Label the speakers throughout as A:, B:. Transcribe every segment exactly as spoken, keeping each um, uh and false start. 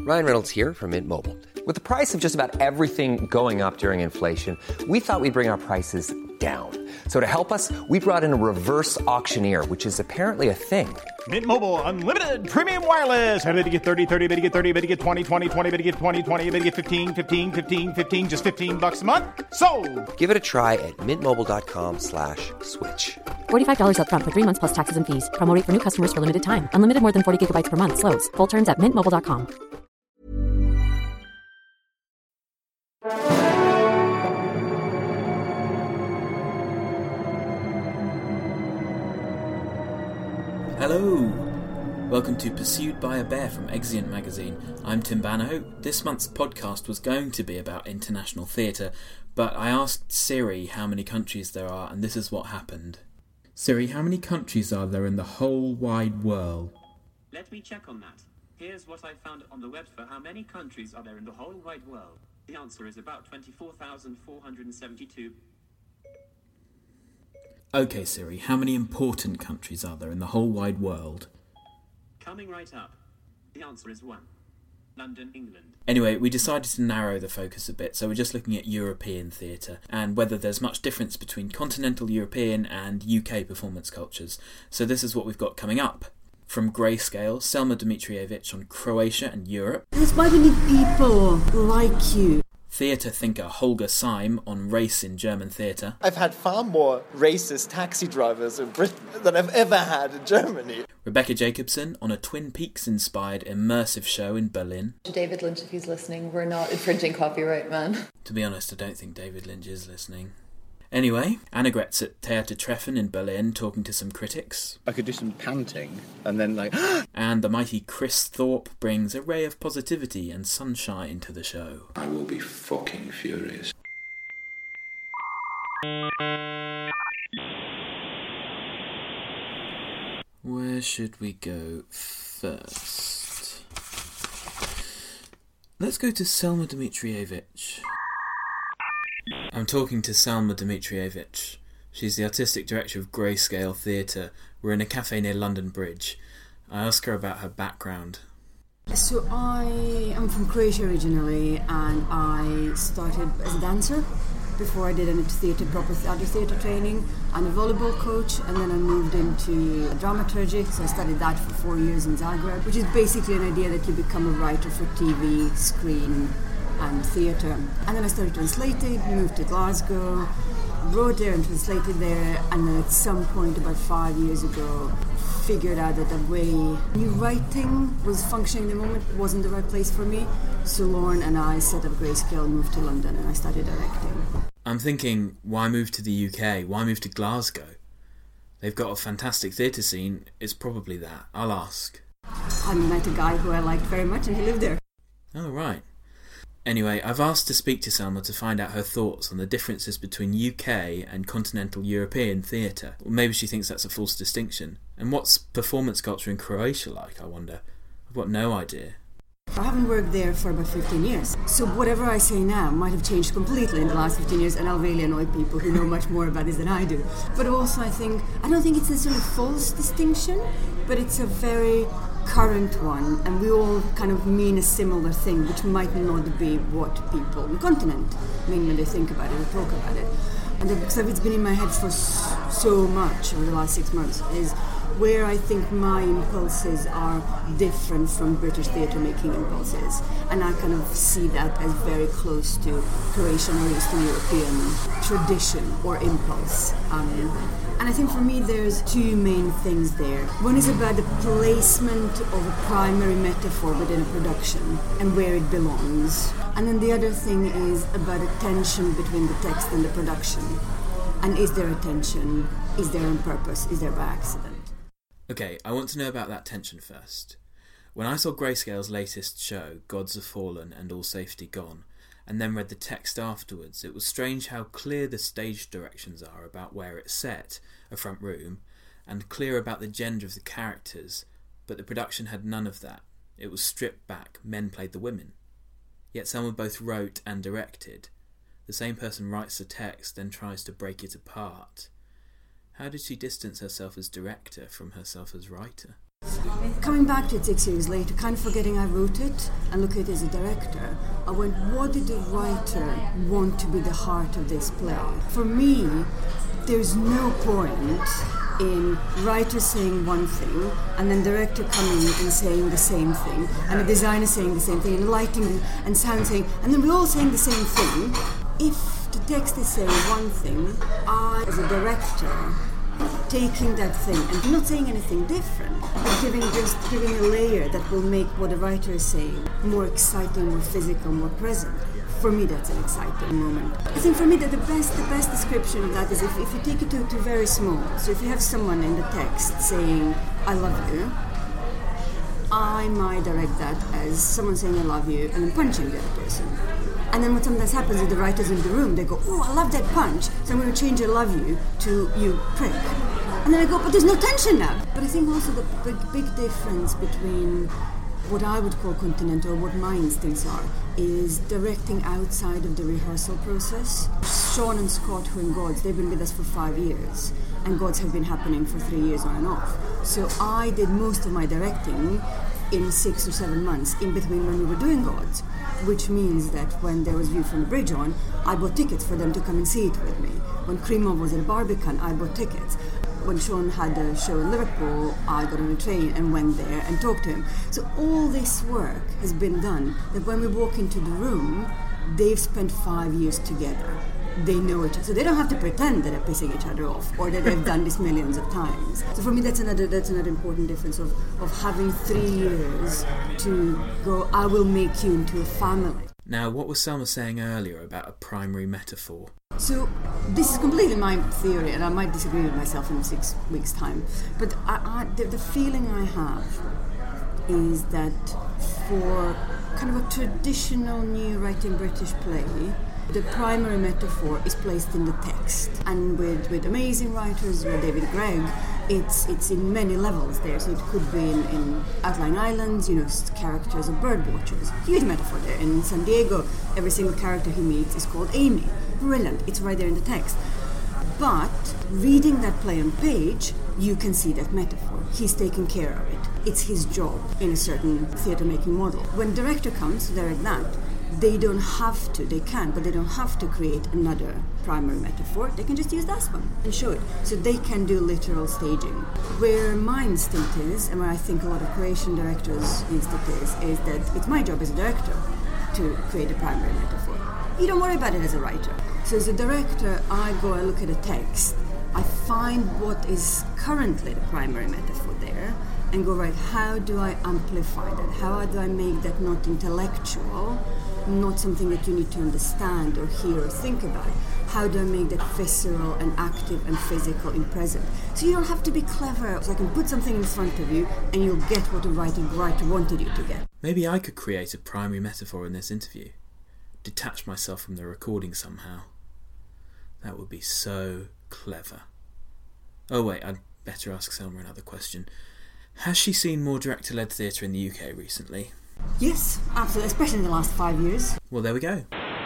A: Ryan Reynolds here from Mint Mobile. With the price of just about everything going up during inflation, we thought we'd bring our prices down. So to help us, we brought in a reverse auctioneer, which is apparently a thing.
B: Mint Mobile Unlimited Premium Wireless. How to get thirty, thirty, how to get thirty, how to get twenty, twenty, twenty, how to get twenty, twenty, how to get fifteen, fifteen, fifteen, fifteen, just fifteen bucks a month? Sold!
A: Give it a try at mintmobile.com slash switch.
C: forty-five dollars up front for three months plus taxes and fees. Promo rate for new customers for limited time. Unlimited more than forty gigabytes per month. Slows full terms at mint mobile dot com.
D: Hello! Welcome to Pursued by a Bear from Exeunt magazine. I'm Tim Banahoe. This month's podcast was going to be about international theatre, but I asked Siri how many countries there are, and this is what happened. Siri, how many countries are there in the whole wide world?
E: Let me check on that. Here's what I found on the web for how many countries are there in the whole wide world. The answer is about twenty-four thousand four hundred seventy-two.
D: Okay, Siri, how many important countries are there in the whole wide world?
E: Coming right up. The answer is one. London, England.
D: Anyway, we decided to narrow the focus a bit, so we're just looking at European theatre, and whether there's much difference between continental European and U K performance cultures. So this is what we've got coming up. From Grayscale, Selma Dimitrijevic on Croatia and Europe.
F: That's why we need people like you.
D: Theatre thinker Holger Seim on race in German theatre.
G: I've had far more racist taxi drivers in Britain than I've ever had in Germany.
D: Rebecca Jacobson on a Twin Peaks-inspired immersive show in Berlin.
H: David Lynch, if he's listening, we're not infringing copyright, man.
D: To be honest, I don't think David Lynch is listening. Anyway, Annegret's at Theater Treffen in Berlin talking to some critics.
I: I could do some panting and then like...
D: And the mighty Chris Thorpe brings a ray of positivity and sunshine to the show.
J: I will be fucking furious.
D: Where should we go first? Let's go to Selma Dimitrijevic. I'm talking to Selma Dimitrijevic. She's the artistic director of Grayscale Theatre. We're in a cafe near London Bridge. I asked her about her background.
F: So I am from Croatia originally, and I started as a dancer before I did any theatre, proper theatre theatre training. I'm a volleyball coach, and then I moved into dramaturgy, so I studied that for four years in Zagreb, which is basically an idea that you become a writer for T V, screen, and theatre. And then I started translating, moved to Glasgow, wrote there and translated there, and then at some point about five years ago figured out that the way new writing was functioning at the moment wasn't the right place for me. So Lauren and I set up Grayscale, moved to London, and I started directing.
D: I'm thinking, why move to the U K? Why move to Glasgow? They've got a fantastic theatre scene. It's probably that. I'll ask.
F: I met a guy who I liked very much and he lived there.
D: Oh, right. Anyway, I've asked to speak to Selma to find out her thoughts on the differences between U K and continental European theatre. Or maybe she thinks that's a false distinction. And what's performance culture in Croatia like, I wonder? I've got no idea.
F: I haven't worked there for about fifteen years. So whatever I say now might have changed completely in the last fifteen years, and I'll really annoy people who know much more about this than I do. But also I think, I don't think it's necessarily a false distinction, but it's a very current one, and we all kind of mean a similar thing, which might not be what people on the continent mean when they think about it or talk about it. And because it's been in my head for so much over the last six months, is where I think my impulses are different from British theatre making impulses. And I kind of see that as very close to Croatian or Eastern European tradition or impulse. Um, and I think for me there's two main things there. One is about the placement of a primary metaphor within a production and where it belongs. And then the other thing is about a tension between the text and the production. And is there a tension? Is there on purpose? Is there by accident?
D: Okay, I want to know about that tension first. When I saw Grayscale's latest show, Gods Have Fallen and All Safety Gone, and then read the text afterwards, it was strange how clear the stage directions are about where it's set, a front room, and clear about the gender of the characters, but the production had none of that. It was stripped back, men played the women. Yet someone both wrote and directed. The same person writes the text, then tries to break it apart. How did she distance herself as director from herself as writer?
F: Coming back to it six years later, kind of forgetting I wrote it and look at it as a director, I went, what did the writer want to be the heart of this play? For me, there's no point in writer saying one thing and then director coming and saying the same thing and the designer saying the same thing and lighting and sound saying, and then we're all saying the same thing. If the text is saying one thing, I, as a director, taking that thing and not saying anything different, but giving just giving a layer that will make what the writer is saying more exciting, more physical, more present. For me, that's an exciting moment. I think for me that the best the best description of that is if, if you take it to, to very small. So if you have someone in the text saying, I love you, I might direct that as someone saying I love you and then punching the other person. And then what sometimes happens is the writers in the room, they go, oh, I love that punch, so I'm going to change I love you to you prick. And then I go, but there's no tension now. But I think also the big, big difference between what I would call continental, what my instincts are, is directing outside of the rehearsal process. Sean and Scott, who are in Gods, they've been with us for five years, and Gods have been happening for three years on and off. So I did most of my directing in six or seven months in between when we were doing Gods, which means that when there was View from the Bridge on, I bought tickets for them to come and see it with me. When Krimov was at Barbican, I bought tickets. When Sean had a show in Liverpool, I got on a train and went there and talked to him. So all this work has been done, that when we walk into the room, they've spent five years together. They know each other. So they don't have to pretend that they're pissing each other off or that they've done this millions of times. So for me, that's another that's another important difference of, of having three years to go, I will make you into a family.
D: Now, what was Selma saying earlier about a primary metaphor?
F: So this is completely my theory, and I might disagree with myself in six weeks' time. But I, I, the, the feeling I have is that for kind of a traditional new writing British play, the primary metaphor is placed in the text. And with, with amazing writers, with David Gregg, it's it's in many levels there. So it could be in, in Outlying Islands, you know, characters of bird watchers. Huge metaphor there. In San Diego, every single character he meets is called Amy. Brilliant. It's right there in the text. But reading that play on page, you can see that metaphor. He's taking care of it. It's his job in a certain theatre-making model. When director comes to direct that, they don't have to, they can, but they don't have to create another primary metaphor. They can just use that one and show it. So they can do literal staging. Where my instinct is, and where I think a lot of creation directors' instinct is, is that it's my job as a director to create a primary metaphor. You don't worry about it as a writer. So as a director, I go, I look at a text, I find what is currently the primary metaphor there, and go, right, how do I amplify that? How do I make that not intellectual, not something that you need to understand or hear or think about? How do I make that visceral and active and physical and present? So you don't have to be clever. So I can put something in front of you and you'll get what the writer, writer wanted you to get.
D: Maybe I could create a primary metaphor in this interview. Detach myself from the recording somehow. That would be so clever. Oh wait, I'd better ask Selma another question. Has she seen more director-led theatre in the U K recently?
F: Yes, absolutely, especially in the last five years.
D: Well, there we go.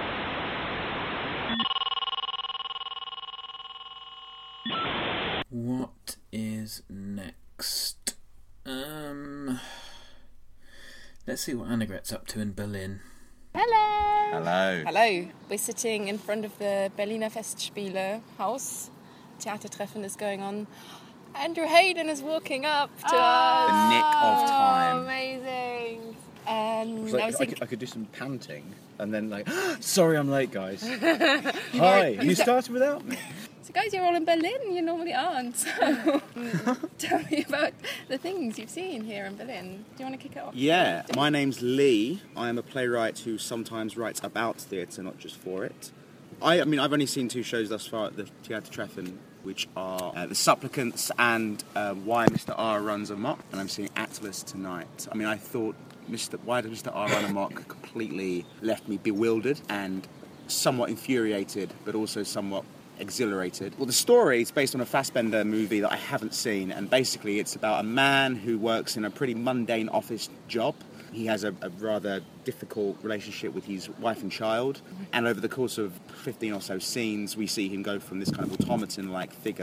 D: What is next? Um, let's see what Annegret's up to in Berlin.
K: Hello!
I: Hello.
K: Hello. We're sitting in front of the Berliner Festspiele house. Theatertreffen is going on. Andrew Hayden is walking up to
I: oh,
K: us.
I: The nick of time.
K: Oh, amazing. Um,
I: like,
K: I, was
I: I,
K: thinking...
I: could, I could do some panting and then like, sorry I'm late, guys.
K: you
I: Hi,
K: were,
I: you started without me.
K: So guys, you're all in Berlin, you normally aren't. So tell me about the things you've seen here in Berlin. Do you want to kick it off?
L: Yeah, my name's Lee. I am a playwright who sometimes writes about theatre, not just for it. I, I mean, I've only seen two shows thus far at the Theatertreffen, which are uh, The Supplicants and uh, Why Mister R Runs Amok, and I'm seeing Atlas tonight. I mean, I thought Mister Why Does Mister R Run Amok completely left me bewildered and somewhat infuriated, but also somewhat exhilarated. Well, the story is based on a Fassbender movie that I haven't seen, and basically it's about a man who works in a pretty mundane office job. He has a, a rather difficult relationship with his wife and child, and over the course of fifteen or so scenes, we see him go from this kind of automaton-like figure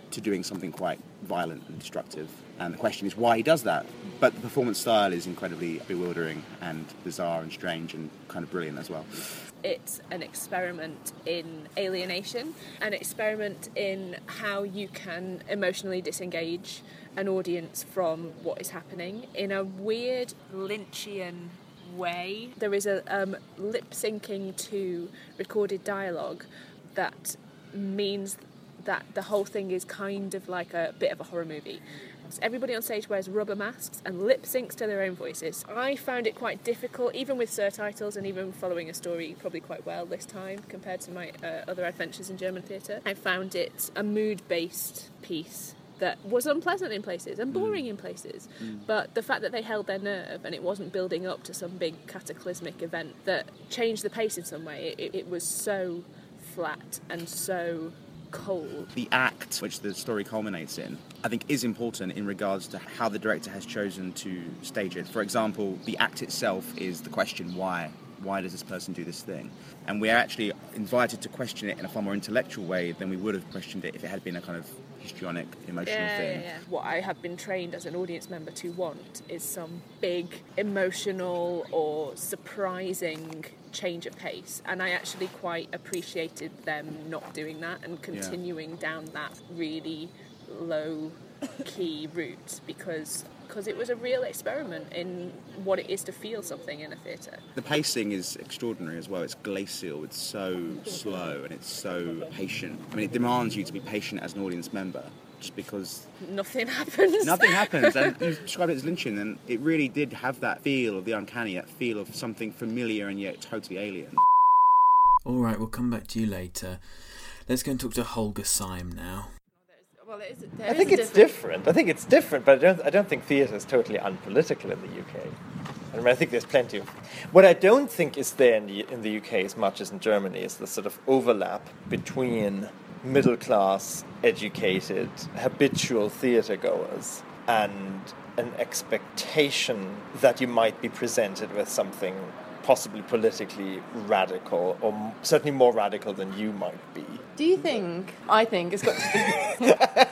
L: to doing something quite violent and destructive. And the question is why he does that. But the performance style is incredibly bewildering and bizarre and strange and kind of brilliant as well.
M: It's an experiment in alienation, an experiment in how you can emotionally disengage an audience from what is happening in a weird Lynchian way. There is a um, lip syncing to recorded dialogue that means that the whole thing is kind of like a bit of a horror movie. Everybody on stage wears rubber masks and lip syncs to their own voices. I found it quite difficult, even with surtitles and even following a story probably quite well this time compared to my uh, other adventures in German theatre. I found it a mood-based piece that was unpleasant in places and boring mm. in places. Mm. But the fact that they held their nerve and it wasn't building up to some big cataclysmic event that changed the pace in some way, it, it was so flat and so cold.
L: The act which the story culminates in, I think, is important in regards to how the director has chosen to stage it. For example, the act itself is the question why. Why does this person do this thing? And we're actually invited to question it in a far more intellectual way than we would have questioned it if it had been a kind of histrionic, emotional
M: yeah,
L: thing.
M: Yeah, yeah. What I have been trained as an audience member to want is some big, emotional or surprising change of pace. And I actually quite appreciated them not doing that and continuing yeah. down that really low-key route because... because it was a real experiment in what it is to feel something in a theatre.
L: The pacing is extraordinary as well. It's glacial, it's so slow and it's so patient. I mean, it demands you to be patient as an audience member just because...
M: Nothing happens.
L: Nothing happens. And you described it as Lynchian, and it really did have that feel of the uncanny, that feel of something familiar and yet totally alien.
D: All right, we'll come back to you later. Let's go and talk to Holger Syme now.
M: Well, there is, there
G: I think
M: is
G: it's different. different. I think it's different, but I don't. I don't think theatre is totally unpolitical in the U K. I mean, I think there's plenty of. What I don't think is there in the in the U K as much as in Germany is the sort of overlap between middle class, educated, habitual theatre goers and an expectation that you might be presented with something possibly politically radical, or m- certainly more radical than you might be.
H: Do you think? I think it's got to do.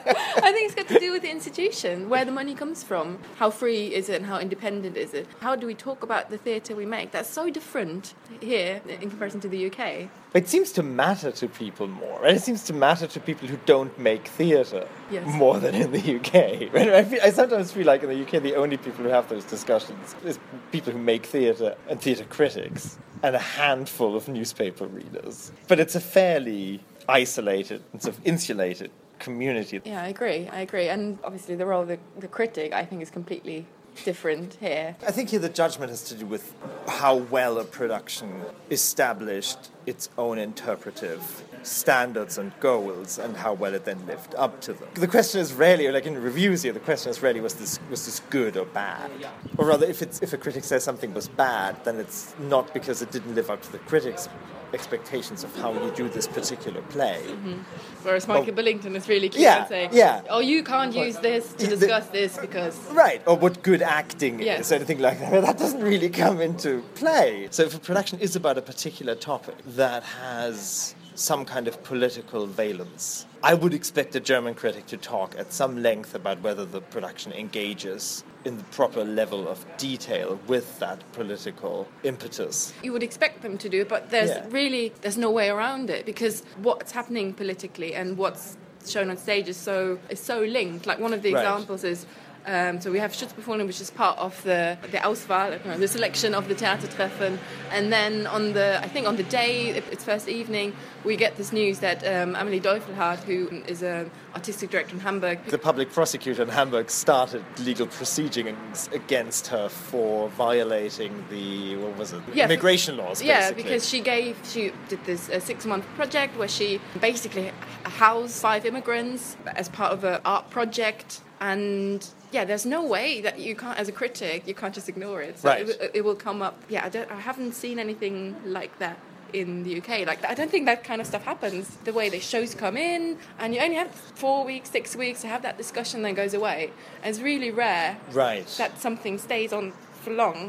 H: I think it's got to do with the institution, where the money comes from, how free is it, and how independent is it? How do we talk about the theatre we make? That's so different here in comparison to the U K.
G: It seems to matter to people more, right? It seems to matter to people who don't make theatre
H: yes.
G: more than in the U K. Right? I, feel, I sometimes feel like in the U K the only people who have those discussions is people who make theatre and theatre critics and a handful of newspaper readers. But it's a fairly isolated and sort of insulated community.
H: Yeah, I agree. I agree. And obviously the role of the, the critic, I think, is completely different here.
G: I think here the judgment has to do with how well a production established its own interpretive standards and goals and how well it then lived up to them. The question is rarely, like in reviews here, the question is rarely was this was this good or bad? Or rather, if it's if a critic says something was bad, then it's not because it didn't live up to the critics' expectations of how you do this particular play.
H: Mm-hmm. Whereas Michael oh, Billington is really keen
G: yeah,
H: on saying,
G: yeah.
H: oh, you can't use this to discuss
G: the,
H: this because...
G: Right, or what good acting
H: yes.
G: is, anything like that. That doesn't really come into play. So if a production is about a particular topic that has some kind of political valence, I would expect a German critic to talk at some length about whether the production engages in the proper level of detail with that political impetus.
H: You would expect them to do, but there's yeah. really, there's no way around it, because what's happening politically and what's shown on stage is so is so linked. Like one of the
G: right.
H: examples is, Um, so we have Schutzbefohlen, which is part of the the Auswahl, the selection of the Theatertreffen, and then on the I think on the day, its first evening, we get this news that um, Amelie Deufelhardt, who is an artistic director in Hamburg,
G: the public prosecutor in Hamburg started legal proceedings against her for violating the what was it
H: yeah,
G: immigration laws.
H: Yeah,
G: basically.
H: because she gave she did this uh, six month project where she basically housed five immigrants as part of an art project. And yeah, there's no way that you can't, as a critic, you can't just ignore it. So
G: right.
H: it, it will come up. Yeah, I, don't, I haven't seen anything like that in the U K. Like, I don't think that kind of stuff happens. The way the shows come in, and you only have four weeks, six weeks to have that discussion, then goes away. And it's really rare
G: right.
H: that something stays on for long.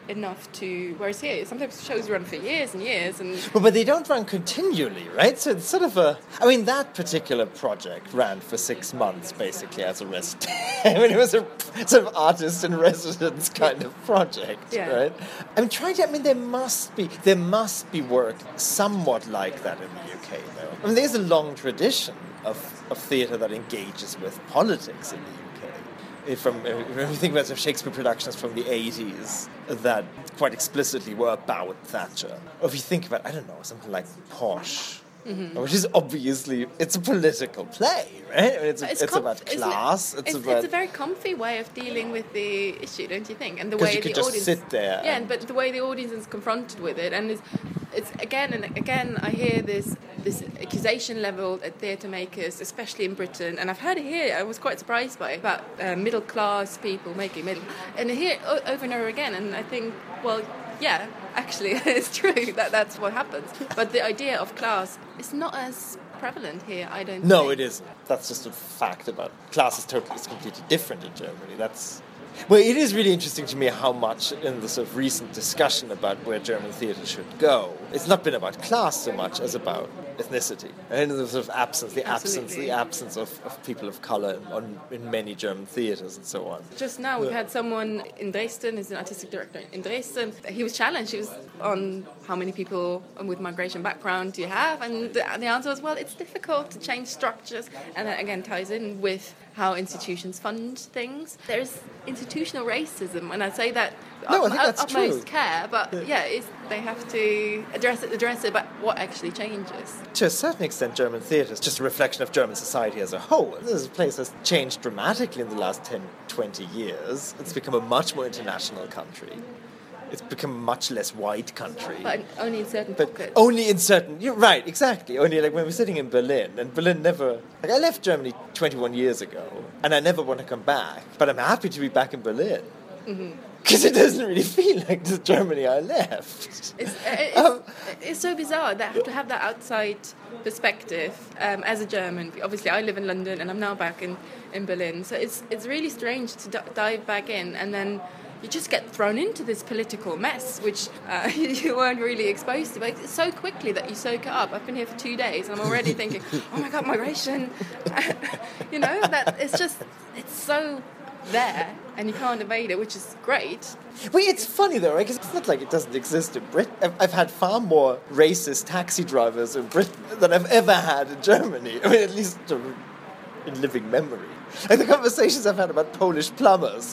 H: enough to, whereas here, sometimes shows run for years and years. and
G: Well, but they don't run continually, right? So it's sort of a... I mean, that particular project ran for six months, basically, as a rest. I mean, it was a sort of artist-in-residence kind of project,
H: Yeah.
G: right? I'm trying to... I mean, there must be... There must be work somewhat like that in the U K, though. I mean, there's a long tradition of, of theatre that engages with politics in the U K. From, if you think about some Shakespeare productions from the eighties that quite explicitly were about Thatcher. Or if you think about, I don't know, something like Posh, mm-hmm. which is obviously, it's a political play, right? I mean, it's,
H: it's,
G: it's
H: com-
G: about
H: isn't
G: class.
H: It?
G: It's,
H: It's,
G: about...
H: it's a very comfy way of dealing with the issue, don't you think? And the
G: 'Cause
H: way
G: you could
H: the
G: just
H: audience
G: sit there
H: Yeah,
G: and-
H: but the way the audience is confronted with it, and it's, it's again and again, I hear this this accusation leveled at theatre makers, especially in Britain, and I've heard it here. I was quite surprised by it, about uh, middle class people making middle, and I hear it o- over and over again. And I think, well, yeah, actually, it's true that that's what happens. But the idea of class is not as prevalent here, I don't.
G: No,
H: think.
G: it is. That's just a fact about class is totally, it's completely different in Germany. That's well, it is really interesting to me how much in the sort of recent discussion about where German theatre should go, it's not been about class so much as about ethnicity and the sort of absence, the
H: Absolutely.
G: absence, the absence of, of people of colour on, in many German theatres and so on.
H: Just now, we've
G: Yeah.
H: had someone in Dresden, who's an artistic director in Dresden. He was challenged. He was on how many people with migration background do you have? And the, the answer was, well, it's difficult to change structures. And that again ties in with how institutions fund things. There's institutional racism, and I say that
G: No, I
H: up,
G: think that's
H: utmost
G: true.
H: care, but yeah, it's, they have to address it, address it, but what actually changes?
G: To a certain extent, German theatre is just a reflection of German society as a whole. This place has changed dramatically in the last ten, twenty years. It's become a much more international country. It's become a much less white country.
H: But only in certain
G: But
H: pockets.
G: only in certain... You're right, exactly. Only like when we're sitting in Berlin, and Berlin never... Like I left Germany twenty-one years ago, and I never want to come back. But I'm happy to be back in Berlin.
H: Mm-hmm.
G: Because it doesn't really feel like the Germany I left.
H: It's, it's,
G: Um,
H: it's so bizarre that to have that outside perspective um, as a German. Obviously, I live in London and I'm now back in, in Berlin. So it's it's really strange to d- dive back in and then you just get thrown into this political mess, which uh, you weren't really exposed to. But it's so quickly that you soak it up. I've been here for two days and I'm already thinking, oh my God, migration. You know, that it's just, it's so there and you can't evade it, which is great.
G: Well, it's funny though, right? Because it's not like it doesn't exist in Britain. I've, I've had far more racist taxi drivers in Britain than I've ever had in Germany. I mean, at least um, in living memory. Like the conversations I've had about Polish plumbers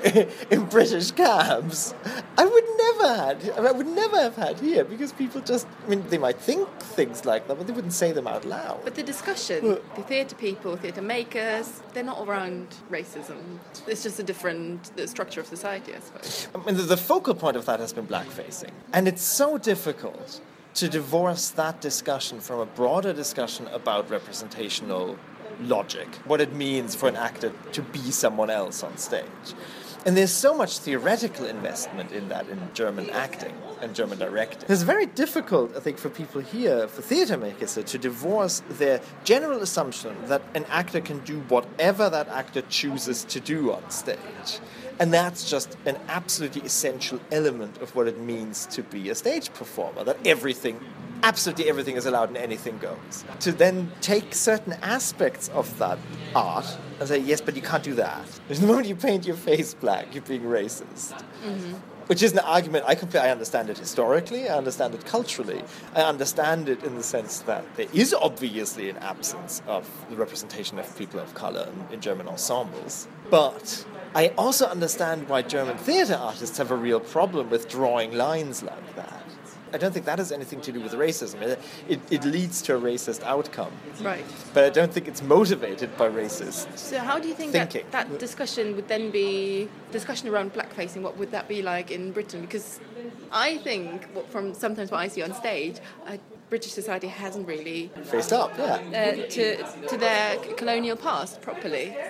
G: in British cabs, I would never had. I, mean, I would never have had here because people just. I mean, they might think things like that, but they wouldn't say them out loud.
H: But the discussion, the theatre people, theatre makers, they're not around racism. It's just a different the structure of society, I suppose.
G: I mean, the, the focal point of that has been blackfacing, and it's so difficult to divorce that discussion from a broader discussion about representational logic, what it means for an actor to be someone else on stage. And there's so much theoretical investment in that in German acting and German directing. It's very difficult, I think, for people here, for theatre makers, to divorce their general assumption that an actor can do whatever that actor chooses to do on stage. And that's just an absolutely essential element of what it means to be a stage performer, that everything, absolutely everything is allowed and anything goes. To then take certain aspects of that art and say, yes, but you can't do that. The moment you paint your face black, you're being racist.
H: Mm-hmm.
G: Which is an argument, I compl- I understand it historically, I understand it culturally. I understand it in the sense that there is obviously an absence of the representation of people of colour in, in German ensembles. But I also understand why German theatre artists have a real problem with drawing lines like that. I don't think that has anything to do with racism. It, it, it leads to a racist outcome.
H: Right.
G: But I don't think it's motivated by racist
H: So how do you think
G: thinking.
H: that, that discussion would then be, discussion around blackfacing, what would that be like in Britain? Because I think, what, from sometimes what I see on stage, uh, British society hasn't really
G: Faced up, yeah.
H: uh, to to their colonial past properly.
G: I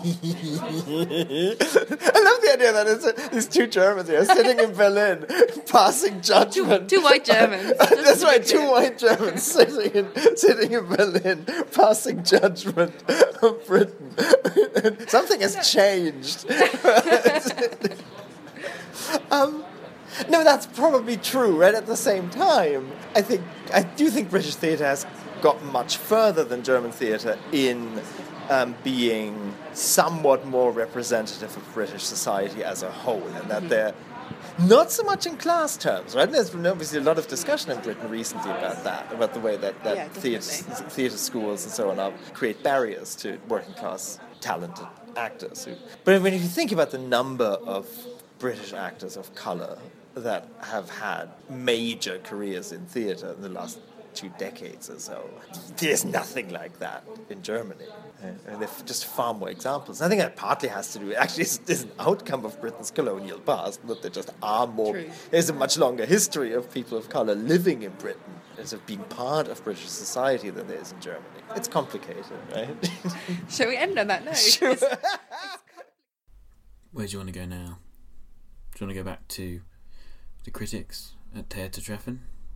G: love the idea that it's uh, these two Germans here sitting in Berlin, passing judgment.
H: Two, two white Germans.
G: That's right, two white Germans sitting in, sitting in Berlin, passing judgment of Britain. Something has changed. um, No, that's probably true, right? At the same time, I think I do think British theatre has got much further than German theatre in um, being somewhat more representative of British society as a whole, and that they're not so much in class terms, right? There's been obviously a lot of discussion in Britain recently about that, about the way that, that
H: Yeah,
G: theatre, theatre schools and so on are, create barriers to working class talented actors. Who, but when you think about the number of British actors of colour that have had major careers in theatre in the last two decades or so, there's nothing like that in Germany. And there are just far more examples. I think that partly has to do, actually, it's, it's an outcome of Britain's colonial past, that there just are more,
H: True.
G: There's a much longer history of people of colour living in Britain as of being part of British society than there is in Germany. It's complicated, right?
H: Shall we end on that note?
G: Sure.
D: Where do you want to go now? Do you want to go back to the critics at Theatertreffen?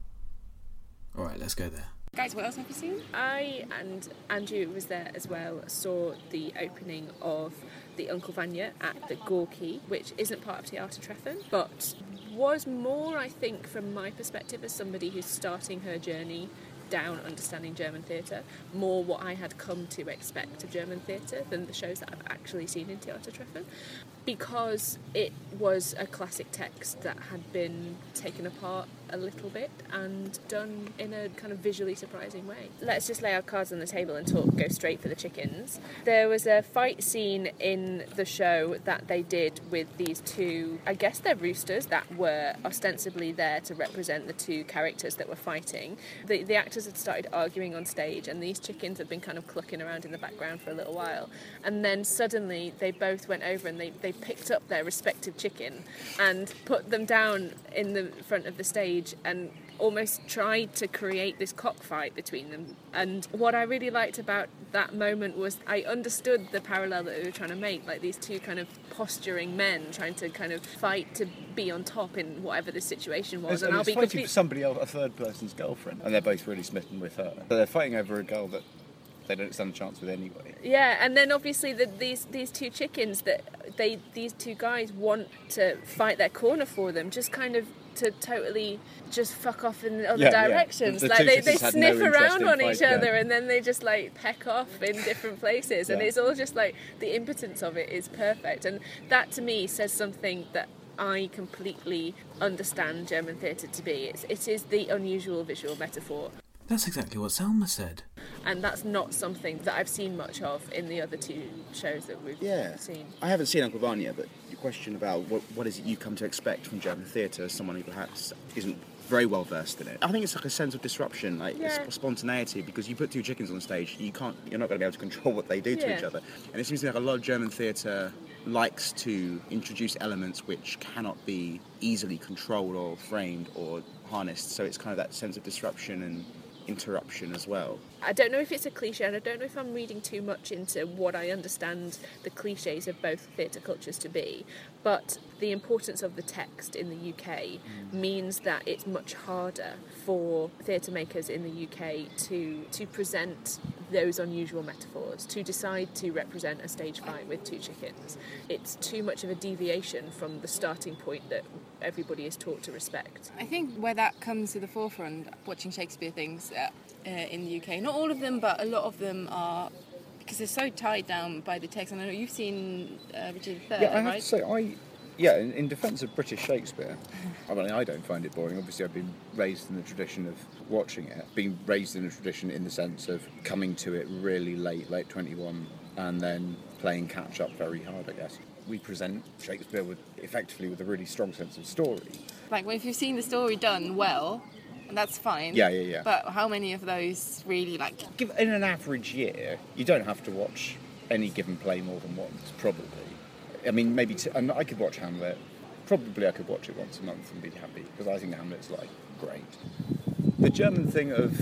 D: All right, let's go there.
K: Guys, what else have you seen?
M: I and Andrew was there as well, saw the opening of the Uncle Vanya at the Gorky, which isn't part of Theatertreffen, but was more, I think, from my perspective as somebody who's starting her journey down understanding German theatre, more what I had come to expect of German theatre than the shows that I've actually seen in Theatertreffen, because it was a classic text that had been taken apart a little bit and done in a kind of visually surprising way. Let's just lay our cards on the table and talk, go straight for the chickens. There was a fight scene in the show that they did with these two, I guess they're roosters, that were ostensibly there to represent the two characters that were fighting. The, the actors had started arguing on stage, and these chickens had been kind of clucking around in the background for a little while. And then suddenly they both went over and they, they picked up their respective chicken and put them down in the front of the stage and almost tried to create this cockfight between them. And what I really liked about that moment was I understood the parallel that they were trying to make, like these two kind of posturing men trying to kind of fight to be on top in whatever the situation was.
I: And,
M: and
I: and
M: I'll
I: it's
M: be
I: fighting
M: complete...
I: for somebody else, a third person's girlfriend, and they're both really smitten with her. So they're fighting over a girl that they don't stand a chance with anyway.
M: Yeah, and then obviously the, these these two chickens that they these two guys want to fight their corner for them, just kind of to totally just fuck off in other
I: Yeah,
M: directions.
I: yeah. The, the
M: like they, they
I: had
M: sniff
I: no interest
M: around
I: in
M: on
I: fight,
M: each other
I: yeah.
M: and then they just like peck off in different places, and
I: Yeah.
M: it's all just like the impotence of it is perfect, and that to me says something that I completely understand German theatre to be. It's, it is the unusual visual metaphor.
D: That's exactly what Selma said.
M: And that's not something that I've seen much of in the other two shows that we've
L: Yeah.
M: seen.
L: I haven't seen Uncle Vanya, but your question about what, what is it you come to expect from German theatre as someone who perhaps isn't very well versed in it. I think it's like a sense of disruption, like
M: Yeah.
L: it's spontaneity, because you put two chickens on stage, you can't, you're not going to be able to control what they do to
M: Yeah.
L: each other. And it seems like a lot of German theatre likes to introduce elements which cannot be easily controlled or framed or harnessed. So it's kind of that sense of disruption and interruption as well.
M: I don't know if it's a cliche, and I don't know if I'm reading too much into what I understand the cliches of both theatre cultures to be, but the importance of the text in the U K mm. means that it's much harder for theatre makers in the U K to to present those unusual metaphors, to decide to represent a stage fight with two chickens. It's too much of a deviation from the starting point that everybody is taught to respect.
K: I think where that comes to the forefront, watching Shakespeare things uh, uh, in the U K, not all of them, but a lot of them are, because they're so tied down by the text. And I know you've seen uh, Richard the Third,
I: Yeah, I have
K: right?
I: to say, I yeah, in, in defence of British Shakespeare, I mean, I don't find it boring. Obviously, I've been raised in the tradition of watching it, being raised in a tradition in the sense of coming to it really late, late twenty-one, and then playing catch up very hard, I guess. We present Shakespeare with effectively with a really strong sense of story.
K: Like, well, if you've seen the story done well, that's fine.
I: Yeah, yeah, yeah.
K: But how many of those really, like...
I: Give, in an average year, you don't have to watch any given play more than once, probably. I mean, maybe... T- and I could watch Hamlet. Probably I could watch it once a month and be happy, because I think Hamlet's, like, great. The German thing of,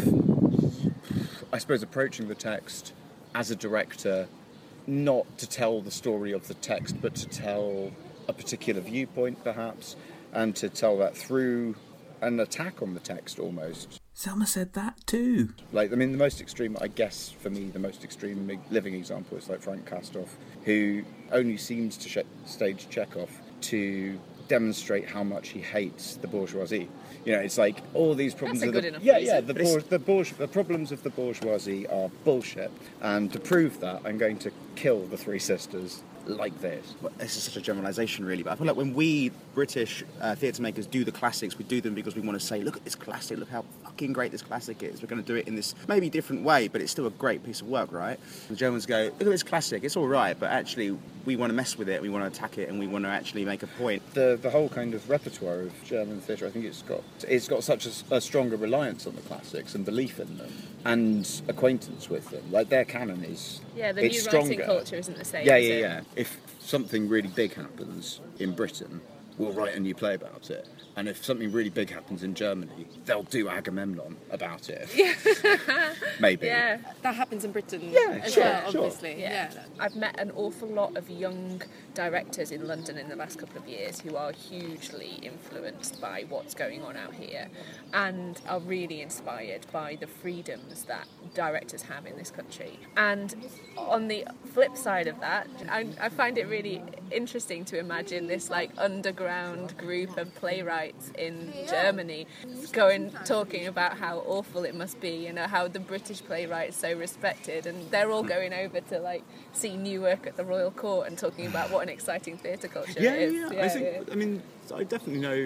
I: I suppose, approaching the text as a director, not to tell the story of the text, but to tell a particular viewpoint, perhaps, and to tell that through an attack on the text, almost.
D: Selma said that too.
I: Like, I mean, the most extreme, I guess, for me, the most extreme living example is like Frank Castorf, who only seems to sh- stage Chekhov to demonstrate how much he hates the bourgeoisie. You know, it's like all these problems.
M: That's a
I: of
M: good
I: the,
M: enough
I: yeah,
M: reason.
I: yeah. The, bour, the, bourge, the problems of the bourgeoisie are bullshit, and to prove that, I'm going to kill the Three Sisters like this.
L: Well, this is such a generalisation, really, but I feel like when we British uh, theatre makers do the classics, we do them because we want to say, look at this classic, look how fucking great this classic is. We're going to do it in this maybe different way, but it's still a great piece of work, right? The Germans go, look at this classic, it's all right, but actually we want to mess with it, we want to attack it, and we want to actually make a point.
I: The the whole kind of repertoire of German theatre, I think it's got it's got such a, a stronger reliance on the classics and belief in them and acquaintance with them. Like their canon is
M: Yeah, the
I: it's
M: new
I: stronger.
M: writing culture isn't the same.
I: Yeah,
M: is
I: yeah,
M: it?
I: yeah. If something really big happens in Britain, we'll write a new play about it. And if something really big happens in Germany, they'll do Agamemnon about it. Maybe.
M: Yeah.
K: That happens in Britain
I: Yeah,
K: as
I: sure,
K: well,
I: sure.
K: obviously.
M: Yeah.
K: Yeah.
M: I've met an awful lot of young directors in London in the last couple of years who are hugely influenced by what's going on out here and are really inspired by the freedoms that directors have in this country. And on the flip side of that, I, I find it really interesting to imagine this like underground group of playwrights in Germany going talking about how awful it must be and how the British playwright is so respected, and they're all going over to like see Newark at the Royal Court and talking about what an exciting theatre culture
I: Yeah,
M: it is.
I: yeah, yeah. I think. I mean, I definitely know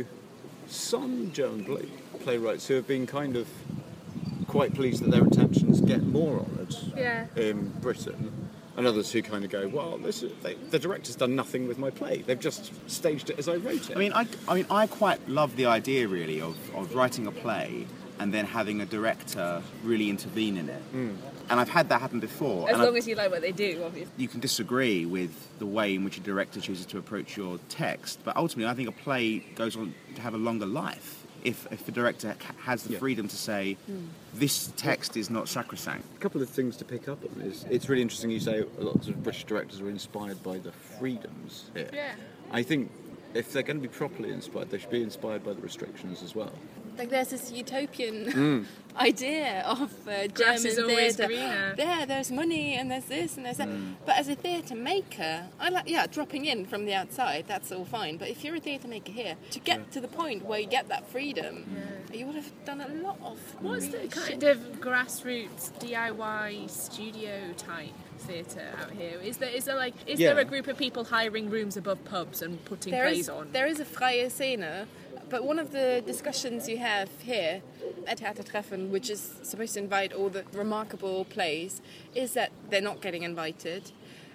I: some German play, playwrights who have been kind of quite pleased that their intentions get more honoured
M: Yeah.
I: in Britain, and others who kind of go, "Well, this is, they, the director's done nothing with my play. They've just staged it as I wrote it."
L: I mean, I, I mean, I quite love the idea, really, of, of writing a play and then having a director really intervene in it.
I: Mm.
L: And I've had that happen before.
M: As
L: and
M: long
L: I've,
M: as you like what they do, obviously.
L: you can disagree with the way in which a director chooses to approach your text, but ultimately I think a play goes on to have a longer life if, if the director ca- has the
I: Yeah.
L: freedom to say, this text is not sacrosanct.
I: A couple of things to pick up on is it's really interesting you say lots of British directors were inspired by the freedoms here.
M: Yeah.
I: I think if they're going to be properly inspired, they should be inspired by the restrictions as well.
K: Like there's this utopian
I: Mm.
K: idea of uh,
M: Grass
K: German
M: is always
K: theatre.
M: greener.
K: There, there's money and there's this and there's that.
I: Mm.
K: But as a theatre maker, I like yeah, dropping in from the outside, that's all fine. But if you're a theatre maker here, to get to the point where you get that freedom, you would have done a lot of.
M: What's the
K: really
M: kind
K: shit-
M: of grassroots D I Y studio type theatre out here? Is there is there like is
I: Yeah.
M: there a group of people hiring rooms above pubs and putting
K: There
M: plays
K: is,
M: on?
K: there is a freie Szene, but one of the discussions you have here at Theatertreffen, which is supposed to invite all the remarkable plays, is that they're not getting invited,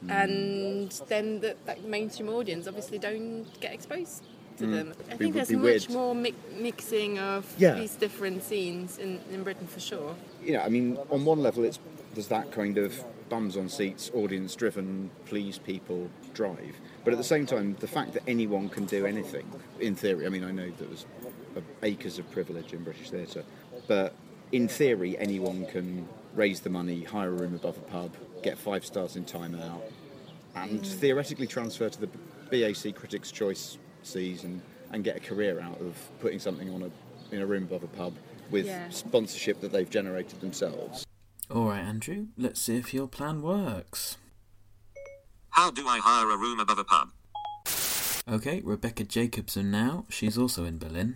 K: and then the like, mainstream audience obviously don't get exposed to
I: Mm.
K: them. I
I: It
K: think
I: would
K: there's
I: be
K: much
I: weird.
K: more mi- mixing of
I: Yeah.
K: these different scenes in, in Britain for sure.
I: You know, I mean, on one level, it's there's that kind of bums on seats, audience-driven, please people drive. But at the same time, the fact that anyone can do anything, in theory, I mean, I know there's acres of privilege in British theatre, but in theory, anyone can raise the money, hire a room above a pub, get five stars in Time Out, and theoretically transfer to the B A C Critics' Choice season and get a career out of putting something on a in a room above a pub with
M: Yeah.
I: sponsorship that they've generated themselves.
D: All right, Andrew, let's see if your plan works.
N: How do I hire a room above a pub?
D: Okay, Rebecca Jacobson now. She's also in Berlin.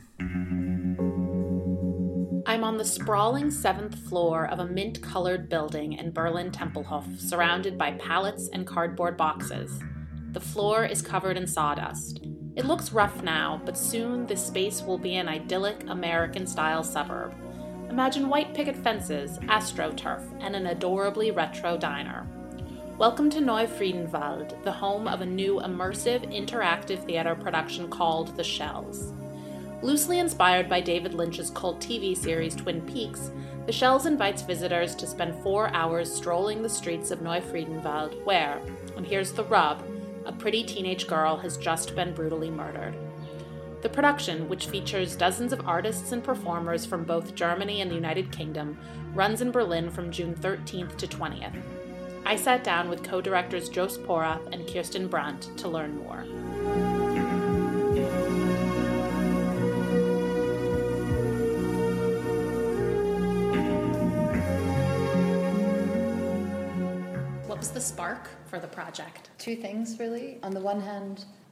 O: I'm on the sprawling seventh floor of a mint-colored building in Berlin Tempelhof, surrounded by pallets and cardboard boxes. The floor is covered in sawdust. It looks rough now, but soon this space will be an idyllic American-style suburb. Imagine white picket fences, astroturf, and an adorably retro diner. Welcome to Neufriedenwald, the home of a new immersive, interactive theater production called The Shells. Loosely inspired by David Lynch's cult T V series Twin Peaks, The Shells invites visitors to spend four hours strolling the streets of Neufriedenwald, where, and here's the rub, a pretty teenage girl has just been brutally murdered. The production, which features dozens of artists and performers from both Germany and the United Kingdom, runs in Berlin from June thirteenth to twentieth. I sat down with co-directors Jos Porath and Kirsten Brandt to learn more. What was the spark for the project?
P: Two things, really. On the one hand,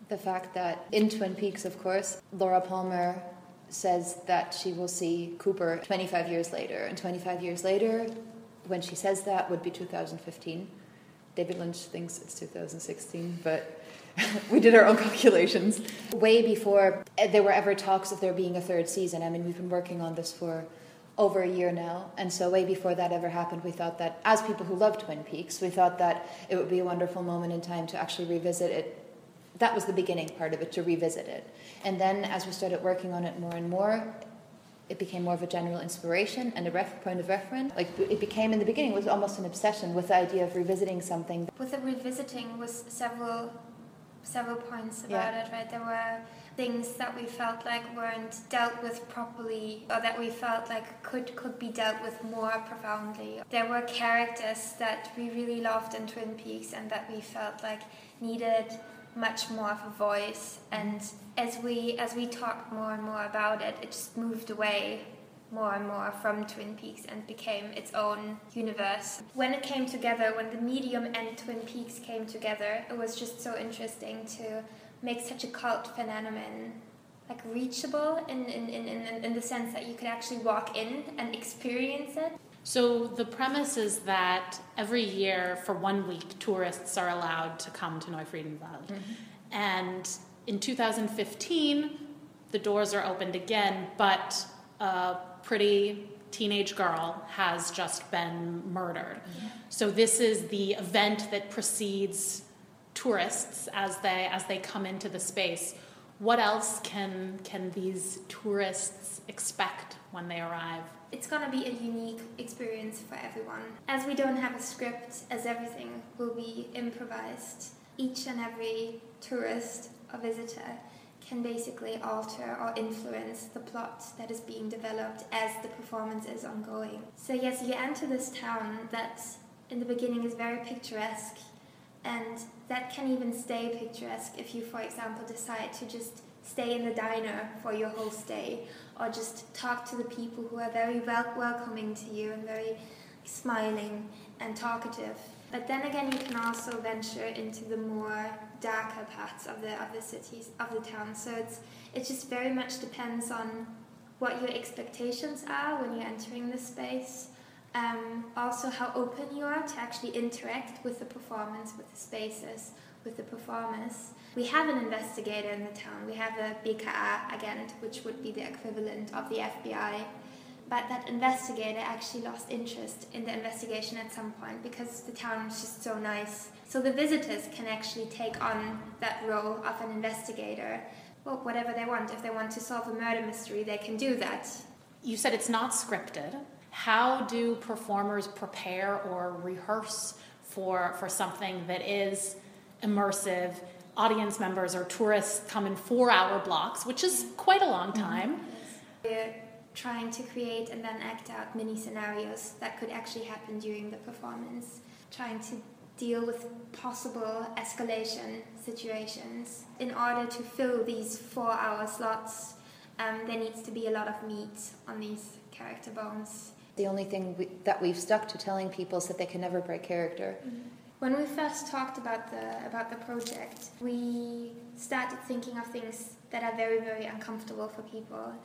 P: The fact that in Twin Peaks, of course, Laura Palmer says that she will see Cooper twenty-five years later. And twenty-five years later, when she says that, would be two thousand fifteen. David Lynch thinks it's two thousand sixteen, but we did our own calculations. Way before there were ever talks of there being a third season. I mean, we've been working on this for over a year now. And so way before that ever happened, we thought that, as people who love Twin Peaks, we thought that it would be a wonderful moment in time to actually revisit it. That was the beginning part of it, to revisit it. And then as we started working on it more and more, it became more of a general inspiration and a ref- point of reference. Like, it became, in the beginning, it was almost an obsession with the idea of revisiting something.
Q: With the revisiting was several several points about
P: Yeah.
Q: it, right? There were things that we felt like weren't dealt with properly, or that we felt like could could be dealt with more profoundly. There were characters that we really loved in Twin Peaks and that we felt like needed much more of a voice, and as we as we talked more and more about it, it just moved away more and more from Twin Peaks and became its own universe. When it came together, when the medium and Twin Peaks came together, it was just so interesting to make such a cult phenomenon like reachable in, in, in, in, in the sense that you could actually walk in and experience it.
O: So the premise is that every year for one week, tourists are allowed to come to Neufriedenwald. Mm-hmm. And in two thousand fifteen, the doors are opened again, but a pretty teenage girl has just been murdered. Mm-hmm. So this is the event that precedes tourists as they as they come into the space. What else can can these tourists expect when they arrive?
Q: It's going to be a unique experience for everyone. As we don't have a script, as everything will be improvised, each and every tourist or visitor can basically alter or influence the plot that is being developed as the performance is ongoing. So yes, you enter this town that in the beginning is very picturesque, and that can even stay picturesque if you, for example, decide to just stay in the diner for your whole stay, or just talk to the people who are very wel- welcoming to you and very smiling and talkative. But then again, you can also venture into the more darker parts of the of the cities of the town. So it's it just very much depends on what your expectations are when you're entering this space. Um, also, how open you are to actually interact with the performance, with the spaces, with the performers. We have an investigator in the town. We have a B K A agent, which would be the equivalent of the F B I. But that investigator actually lost interest in the investigation at some point because the town was just so nice. So the visitors can actually take on that role of an investigator. Well, whatever they want. If they want to solve a murder mystery, they can do that.
O: You said it's not scripted. How do performers prepare or rehearse for for something that is immersive? Audience members or tourists come in four-hour blocks, which is quite a long time.
Q: We're trying to create and then act out mini scenarios that could actually happen during the performance, trying to deal with possible escalation situations. In order to fill these four-hour slots, um, there needs to be a lot of meat on these character bones.
P: The only thing we, that we've stuck to telling people is that they can never break character.
Q: Mm-hmm. When we first talked about the about the project, we started thinking of things that are very, very uncomfortable for people.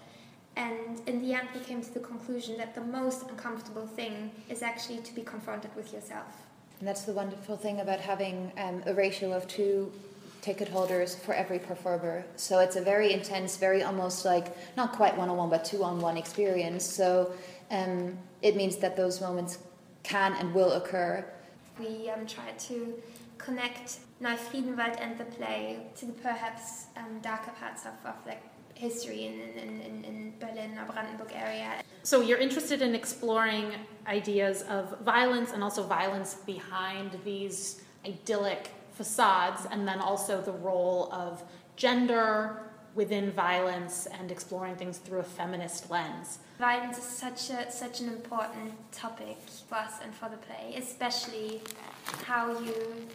Q: And in the end, we came to the conclusion that the most uncomfortable thing is actually to be confronted with yourself.
P: And that's the wonderful thing about having um, a ratio of two ticket holders for every performer. So it's a very intense, very almost like, not quite one-on-one, but two-on-one experience. So um, it means that those moments can and will occur.
Q: We um, tried to connect Neufriedenwald and the play to the perhaps um, darker parts of, of like history in, in, in, in Berlin or Brandenburg area.
O: So you're interested in exploring ideas of violence and also violence behind these idyllic facades, and then also the role of gender within violence and exploring things through a feminist lens.
Q: Violence is such a such an important topic for us and for the play, especially how you,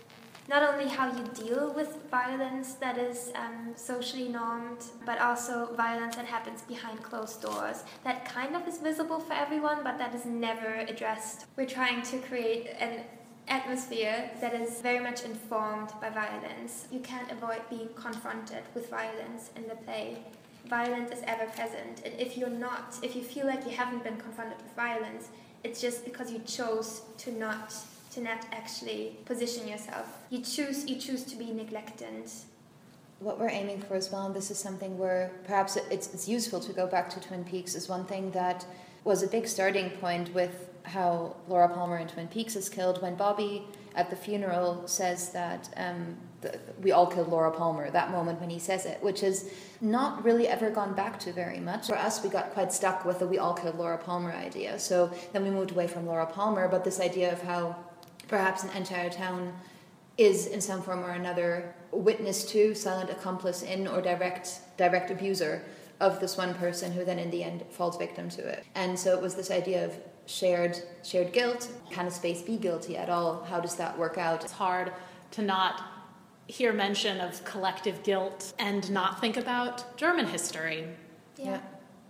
Q: not only how you deal with violence that is um, socially normed, but also violence that happens behind closed doors, that kind of is visible for everyone, but that is never addressed. We're trying to create an atmosphere that is very much informed by violence. You can't avoid being confronted with violence in the play. Violence is ever present, and if you're not, if you feel like you haven't been confronted with violence, it's just because you chose to not, to not actually position yourself. You choose, you choose to be neglected.
P: What we're aiming for as well, and this is something where perhaps it's, it's useful to go back to Twin Peaks, is one thing that was a big starting point with how Laura Palmer in Twin Peaks is killed, when Bobby at the funeral says that um, the, we all killed Laura Palmer, that moment when he says it, which has not really ever gone back to very much. For us, we got quite stuck with the we all killed Laura Palmer idea. So then we moved away from Laura Palmer, but this idea of how perhaps an entire town is in some form or another witness to, silent accomplice in, or direct direct abuser of this one person who then in the end falls victim to it. And so it was this idea of shared shared guilt. Can a space be guilty at all? How does that work out?
O: It's hard to not hear mention of collective guilt and not think about German history.
P: Yeah. Yeah,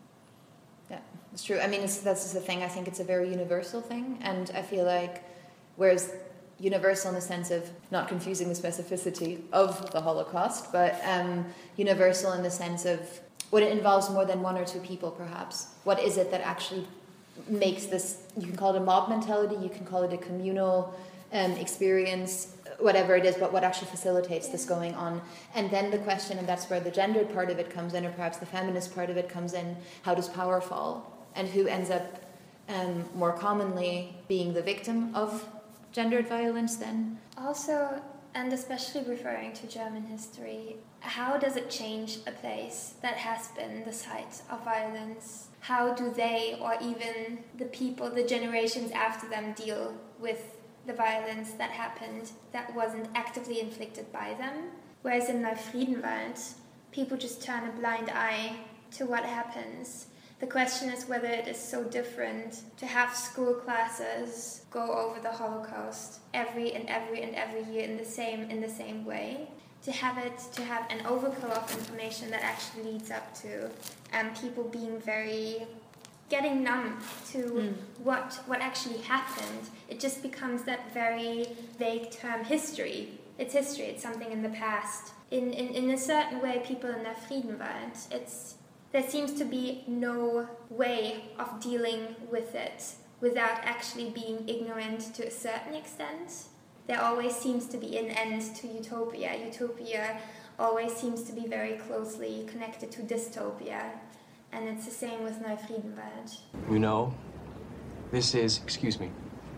P: yeah, it's true. I mean, it's, that's the thing. I think it's a very universal thing, and I feel like, whereas universal in the sense of not confusing the specificity of the Holocaust, but um, universal in the sense of when it involves more than one or two people, perhaps. What is it that actually makes this, you can call it a mob mentality, you can call it a communal um, experience, whatever it is, but what actually facilitates this going on. And then the question, and that's where the gendered part of it comes in, or perhaps the feminist part of it comes in, how does power fall? And who ends up um, more commonly being the victim of gendered violence then?
Q: Also, and especially referring to German history, how does it change a place that has been the site of violence? How do they, or even the people, the generations after them, deal with the violence that happened that wasn't actively inflicted by them? Whereas in Neufriedenwald, people just turn a blind eye to what happens. The question is whether it is so different to have school classes go over the Holocaust every and every and every year in the same in the same way. To have it, to have an overkill of information that actually leads up to um, people being very, getting numb to mm. what what actually happened. It just becomes that very vague term, history. It's history. It's something in the past. In in, in a certain way, people in Neufriedenwald, it's there seems to be no way of dealing with it without actually being ignorant to a certain extent. There always seems to be an end to utopia. Utopia always seems to be very closely connected to dystopia. And it's the same with Neufriedenwald.
R: You know, this is, excuse me,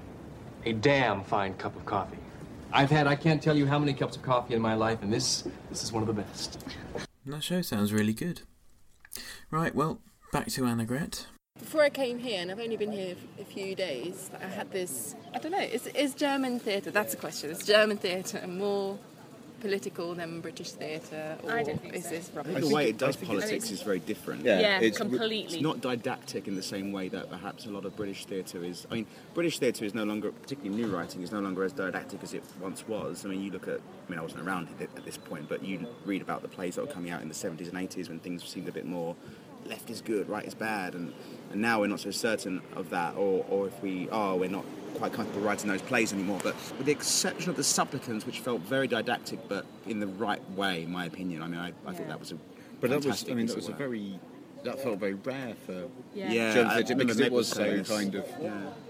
R: a damn fine cup of coffee. I've had, I can't tell you how many cups of coffee in my life, and this, this is one of the best.
D: That show sounds really good. Right, well, back to Annegret.
K: Before I came here, and I've only been here a few days, I had this, I don't know, is, is German theatre, that's a question, is German theatre more political than British theatre, or
M: I don't think
K: is
M: so.
K: this
L: I
K: rubbish?
L: think the way it does politics is very different.
M: Yeah, yeah
L: it's,
M: completely.
L: It's not didactic in the same way that perhaps a lot of British theatre is. I mean, British theatre is no longer, particularly new writing, is no longer as didactic as it once was. I mean, you look at, I mean, I wasn't around at this point, but you read about the plays that were coming out in the seventies and eighties when things seemed a bit more left is good, right is bad, and, and now we're not so certain of that, or, or if we are, we're not quite comfortable writing those plays anymore. But with the exception of The Supplicants, which felt very didactic, but in the right way, in my opinion. I mean, I, I yeah. thought that was a
I: But that was,
L: fantastic
I: I mean, that
L: piece
I: was
L: of
I: a
L: work.
I: very, that felt very rare for
L: Yeah. Yeah,
I: German
L: I-
I: theatre,
L: on
I: because
L: the
I: it was so
L: Naples
I: kind of
L: yeah.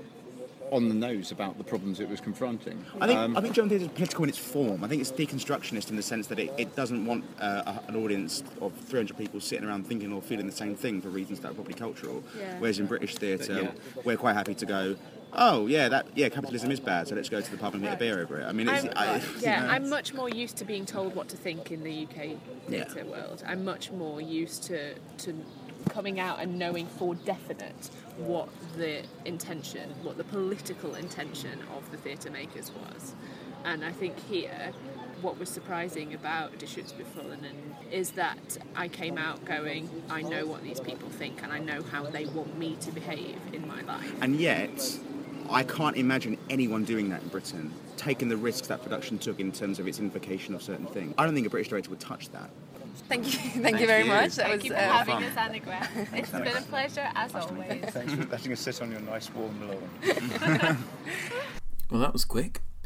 I: on the nose about the problems it was confronting.
L: I think,
I: Um,
L: I think German theatre is political in its form. I think it's deconstructionist in the sense that it, it doesn't want uh, an audience of three hundred people sitting around thinking or feeling the same thing for reasons that are probably cultural.
K: Yeah.
L: Whereas in British theatre,
I: Yeah.
L: we're quite happy to go, oh, yeah, that yeah, capitalism is bad, so let's go to the pub and get a beer over it. I mean, it's...
M: I'm,
L: I,
M: yeah,
L: you know,
M: I'm much more used to being told what to think in the U K theatre
L: Yeah.
M: world. I'm much more used to, to coming out and knowing for definite what the intention, what the political intention of the theatre makers was. And I think here, what was surprising about Die Schutzbefohlenen is that I came out going, I know what these people think and I know how they want me to behave in my life.
L: And yet, I can't imagine anyone doing that in Britain, taking the risks that production took in terms of its invocation of certain things. I don't think a British director would touch that.
K: Thank you, thank you very
L: you.
K: much. That
M: Thank
K: was
M: you for
K: uh,
M: having
K: fun.
M: us, Annegret. It's been a pleasure as always.
I: Thanks for letting us sit on your nice warm lawn.
D: Well, that was quick.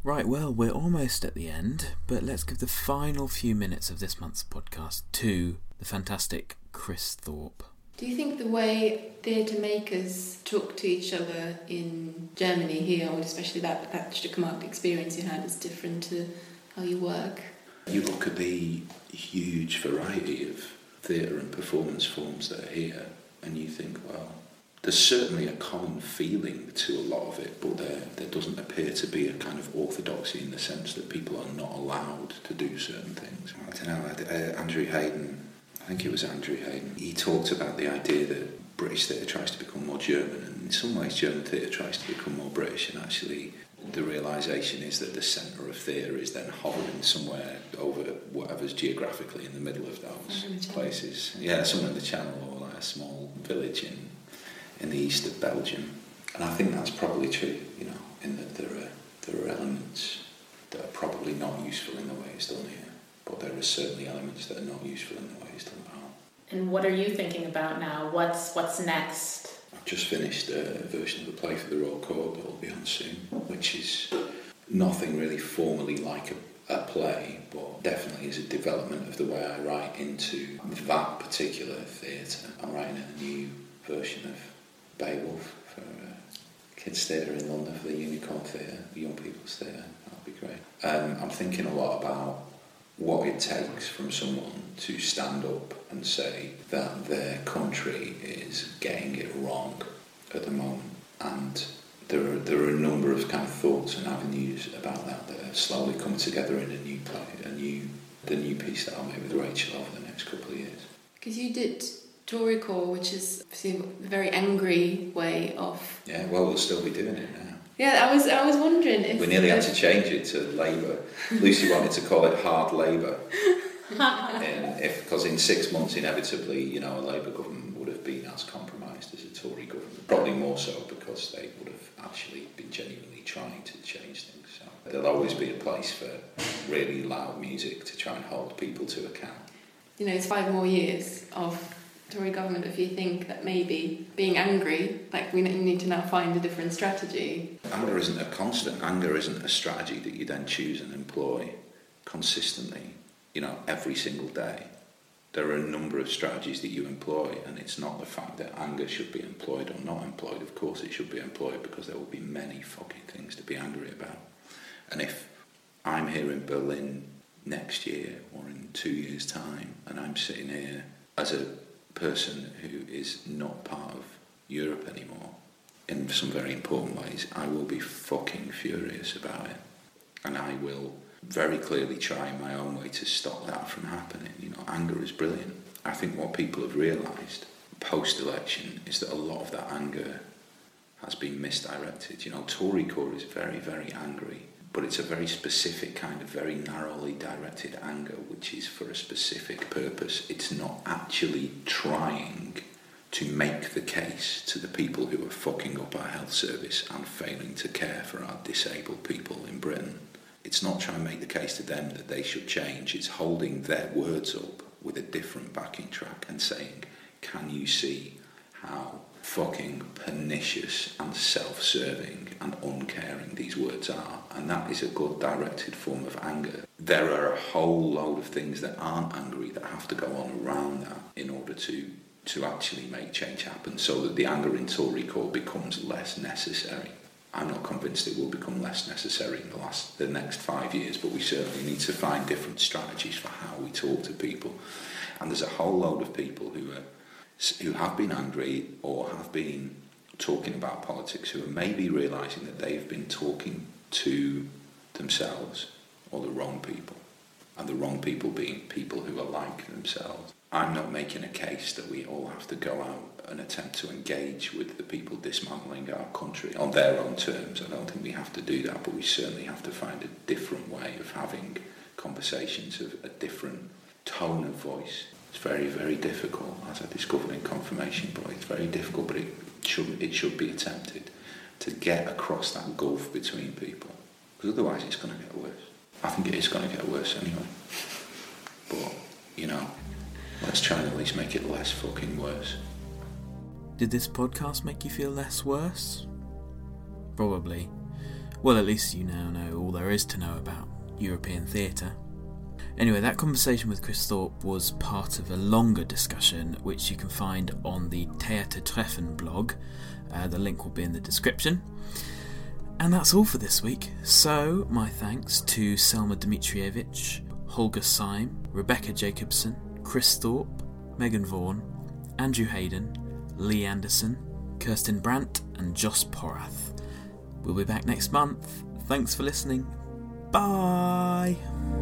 D: Right, well, we're almost at the end, but let's give the final few minutes of this month's podcast to the fantastic Chris Thorpe.
H: Do you think the way theatre makers talk to each other in Germany here, or especially that, that Stückmarkt experience you had, is different to how you work?
J: You look at the huge variety of theatre and performance forms that are here, and you think, well, there's certainly a common feeling to a lot of it, but there, there doesn't appear to be a kind of orthodoxy in the sense that people are not allowed to do certain things. I don't know, uh, Andrew Hayden, I think it was Andrew Hayden, he talked about the idea that British theatre tries to become more German, and in some ways German theatre tries to become more British, and actually the realisation is that the centre of theatre is then hovering somewhere over whatever's geographically in the middle of those places. Yeah, somewhere in the Channel, or like a small village in in the east of Belgium. And I think that's probably true, you know, in that there are there are elements that are probably not useful in the way it's done here, but there are certainly elements that are not useful in the way it's done at home.
O: And what are you thinking about now? What's what's next?
J: I've just finished a version of the play for the Royal Court that will be on soon, which is nothing really formally like a, a play, but definitely is a development of the way I write into that particular theatre. I'm writing a new version of Beowulf for uh, Kids Theatre in London, for the Unicorn Theatre, the Young People's Theatre. That'll be great. Um, I'm thinking a lot about what it takes from someone to stand up and say that their country is getting it wrong at the moment, and there are there are a number of kind of thoughts and avenues about that that are slowly coming together in a new play, a new the new piece that I'll make with Rachel over the next couple of years.
H: Because you did Torycore, which is a very angry way of...
J: Yeah, well, we'll still be doing it now.
H: Yeah, I was I was wondering if...
J: We nearly had to change it to Labour. Lucy wanted to call it hard Labour. and if Because in six months, inevitably, you know, a Labour government would have been as compromised as a Tory government. Probably more so because they would have actually been genuinely trying to change things. So there'll always be a place for really loud music to try and hold people to account.
H: You know, it's five more years of Tory government. If you think that maybe being angry, like we need to now find a different strategy.
J: Anger isn't a constant. Anger isn't a strategy that you then choose and employ consistently, you know, every single day. There are a number of strategies that you employ, and it's not the fact that anger should be employed or not employed. Of course it should be employed, because there will be many fucking things to be angry about. And if I'm here in Berlin next year or in two years' time, and I'm sitting here as a person who is not part of Europe anymore, in some very important ways, I will be fucking furious about it, and I will very clearly try in my own way to stop that from happening. You know, anger is brilliant. I think what people have realised post-election is that a lot of that anger has been misdirected. You know, Torycore is very, very angry, but it's a very specific kind of very narrowly directed anger, which is for a specific purpose. It's not actually trying to make the case to the people who are fucking up our health service and failing to care for our disabled people in Britain. It's not trying to make the case to them that they should change. It's holding their words up with a different backing track and saying, can you see how fucking pernicious and self-serving and uncaring these words are? And that is a good directed form of anger. There are a whole load of things that aren't angry that have to go on around that in order to to actually make change happen, so that the anger in Torycore becomes less necessary. I'm not convinced it will become less necessary in the last the next five years, but we certainly need to find different strategies for how we talk to people. And there's a whole load of people who are who have been angry or have been talking about politics who are maybe realising that they've been talking to themselves or the wrong people, and the wrong people being people who are like themselves. I'm not making a case that we all have to go out and attempt to engage with the people dismantling our country on their own terms. I don't think we have to do that, but we certainly have to find a different way of having conversations, of a different tone of voice. It's very, very difficult, as I discovered in Confirmation Boy. It's very difficult, but it should, it should be attempted to get across that gulf between people, because otherwise it's going to get worse. I think it is going to get worse anyway. But, you know, let's try and at least make it less fucking worse.
D: Did this podcast make you feel less worse? Probably. Well, at least you now know all there is to know about European theatre. Anyway, that conversation with Chris Thorpe was part of a longer discussion which you can find on the Theatertreffen blog. Uh, the link will be in the description. And that's all for this week. So, my thanks to Selma Dmitrievich, Holger Syme, Rebecca Jacobson, Chris Thorpe, Megan Vaughan, Andrew Hayden, Lee Anderson, Kirsten Brandt and Joss Porath. We'll be back next month. Thanks for listening. Bye!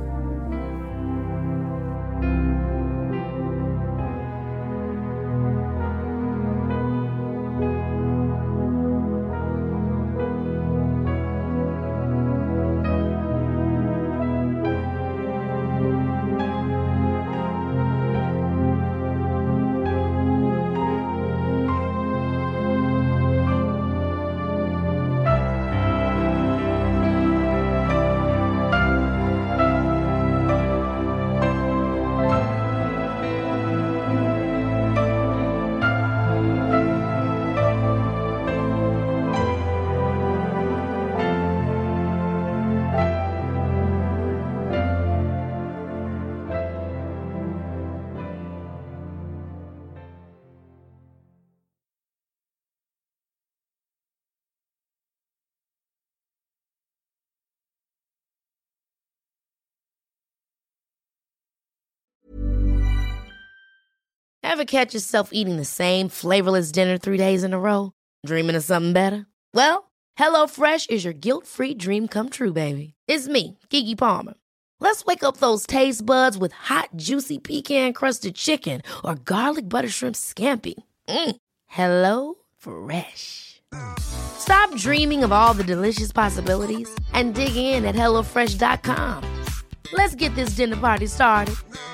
S: Ever catch yourself eating the same flavorless dinner three days in a row? Dreaming of something better? Well, HelloFresh is your guilt-free dream come true, baby. It's me, Keke Palmer. Let's wake up those taste buds with hot, juicy pecan-crusted chicken or garlic butter shrimp scampi. Mm. Hello Fresh. Stop dreaming of all the delicious possibilities and dig in at HelloFresh dot com. Let's get this dinner party started.